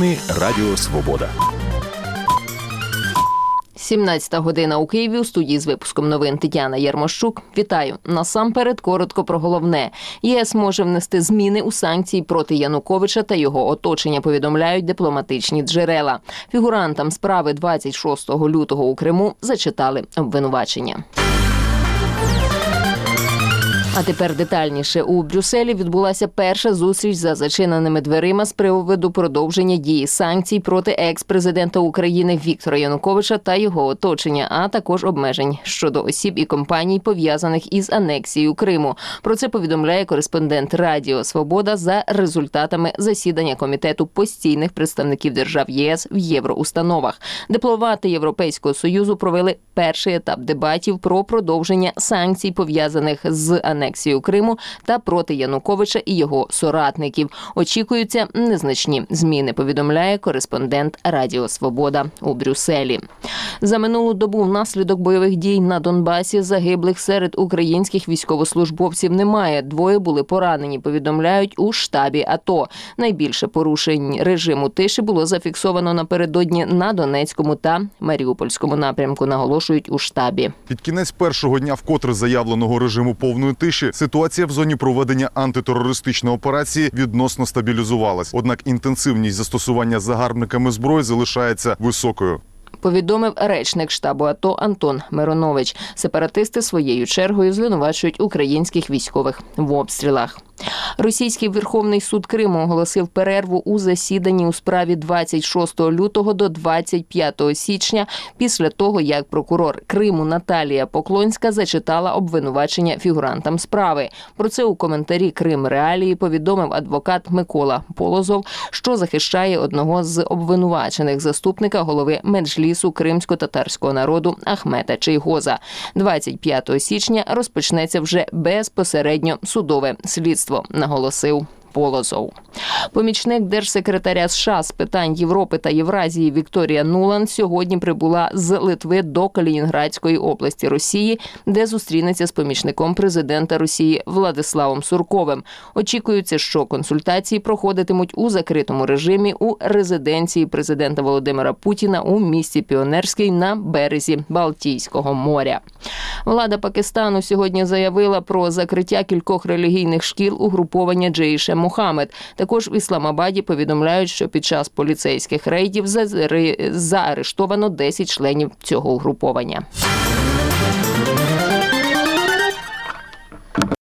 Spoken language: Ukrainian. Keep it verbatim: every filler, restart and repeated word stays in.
Новини Радіо Свобода. сімнадцята година у Києві. У студії з випуском новин Тетяна Єрмощук. Вітаю. Насамперед коротко про головне. ЄС може внести зміни у санкції проти Януковича та його оточення, повідомляють дипломатичні джерела. Фігурантам справи двадцять шостого лютого у Криму зачитали обвинувачення. А тепер детальніше. У Брюсселі відбулася перша зустріч за зачиненими дверима з приводу продовження дії санкцій проти екс-президента України Віктора Януковича та його оточення, а також обмежень щодо осіб і компаній, пов'язаних із анексією Криму. Про це повідомляє кореспондент Радіо Свобода за результатами засідання Комітету постійних представників держав ЄС в євроустановах. Дипломати Європейського Союзу провели перший етап дебатів про продовження санкцій, пов'язаних з анексією анексію Криму та проти Януковича і його соратників. Очікуються незначні зміни, повідомляє кореспондент Радіо Свобода у Брюсселі. За минулу добу внаслідок бойових дій на Донбасі загиблих серед українських військовослужбовців немає. Двоє були поранені, повідомляють у штабі АТО. Найбільше порушень режиму тиші було зафіксовано напередодні на Донецькому та Маріупольському напрямку, наголошують у штабі. Під кінець першого дня вкотре заявленого режиму повної тиші ситуація в зоні проведення антитерористичної операції відносно стабілізувалась. Однак інтенсивність застосування загарбниками зброї залишається високою. Повідомив речник штабу АТО Антон Миронович. Сепаратисти своєю чергою звинувачують українських військових в обстрілах. Російський Верховний суд Криму оголосив перерву у засіданні у справі двадцять шостого лютого до двадцять п'ятого січня після того, як прокурор Криму Наталія Поклонська зачитала обвинувачення фігурантам справи. Про це у коментарі «Крим Реалії» повідомив адвокат Микола Полозов, що захищає одного з обвинувачених, заступника голови Меджлісу кримсько-татарського народу Ахмета Чийгоза. двадцять п'ятого січня розпочнеться вже безпосередньо судове слідство, наголосив Полозов. Помічник держсекретаря США з питань Європи та Євразії Вікторія Нуланд сьогодні прибула з Литви до Калінінградської області Росії, де зустрінеться з помічником президента Росії Владиславом Сурковим. Очікується, що консультації проходитимуть у закритому режимі у резиденції президента Володимира Путіна у місті Піонерський на березі Балтійського моря. Влада Пакистану сьогодні заявила про закриття кількох релігійних шкіл угруповання Джейше Мохаммед. Також в Ісламабаді повідомляють, що під час поліцейських рейдів заарештовано десять членів цього угруповання.